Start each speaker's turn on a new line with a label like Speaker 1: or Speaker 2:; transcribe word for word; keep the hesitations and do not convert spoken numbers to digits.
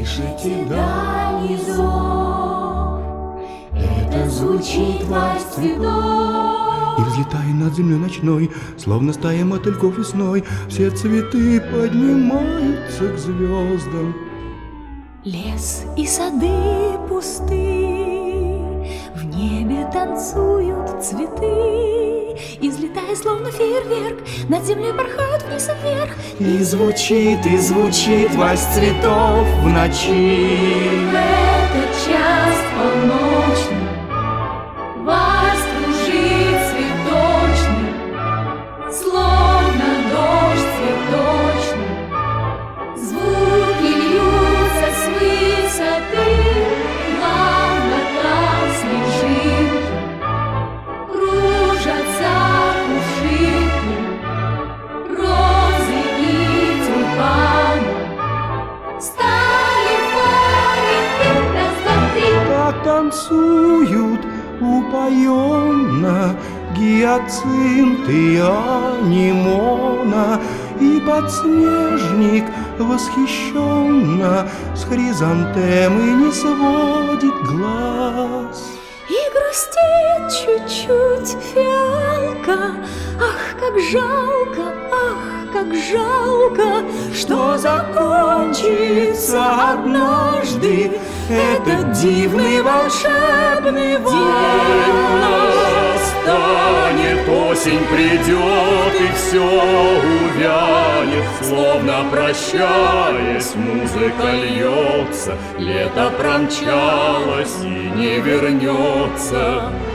Speaker 1: Слышите дальний зов? Это звучит власть цветов.
Speaker 2: И взлетая над землей ночной, словно стая мотыльков весной, все цветы поднимаются к звездам.
Speaker 1: Лес и сады пусты, в небе танцуют цветы, и взлетая словно фейерверк, над землей порхают вниз и вверх.
Speaker 2: И звучит, и звучит власть цветов в ночи.
Speaker 1: В этот час полночный вальс кружит цветочный, словно дождь цветочный. Звуки льются с высоты, плавно там снежинки, кружатся кувшинки, розы и тюльпаны. Стали фонарики, раз, два, три.
Speaker 2: Так танцуют упоенно гиацинты и анимона, и подснежник восхищенно с хризантемы не сводит глаз.
Speaker 1: И грустит чуть-чуть фиалка. Ах, как жалко, ах, как жалко, что закончится однажды этот дивный волшебный вальс.
Speaker 3: Настанет, осень придет, и все увянет, словно прощаясь, музыка льется, лето промчалось и не вернется.